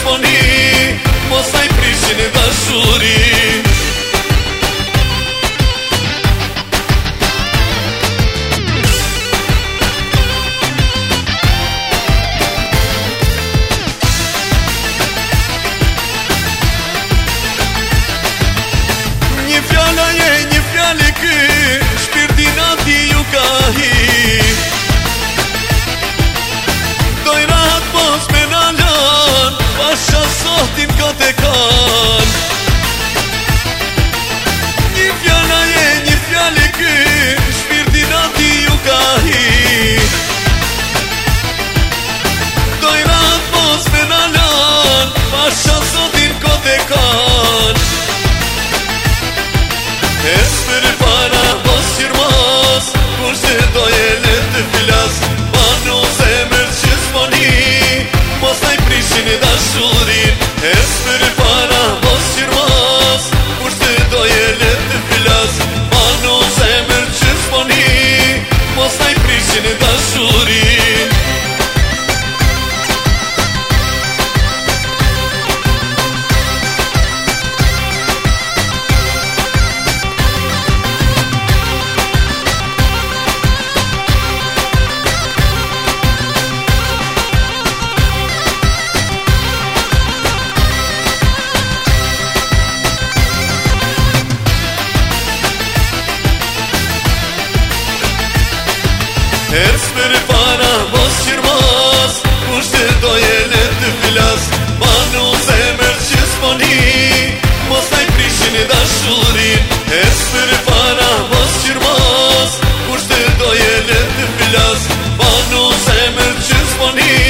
sponi, mos ai prishin dashuri. Një fjala je, një fjali ky, shpirtin ati ju ka hi. Doj rahat mos me nalan, pasha sotin ka te kan. Një fjala je, një fjali ky, shpirtin ati ju ka hi. Doj rahat mos me nalan, pasha sotin ka te kan. Esmeri para mos qirmas, kush të doje le të filas. Manu zemër që s'poni, mos taj prishin e dashurin. Esmeri para mos qirmas, kush të doje le të filas. Manu zemër që s'poni, mos taj prishin e dashurin. Esmeri para mos qirmas, kush të doje le të filas. Manu zemër që s'poni, mos taj prishin e dashurin. Esmeri para mos qirmas, kush të doje le të filas. Manu zemër që s'poni,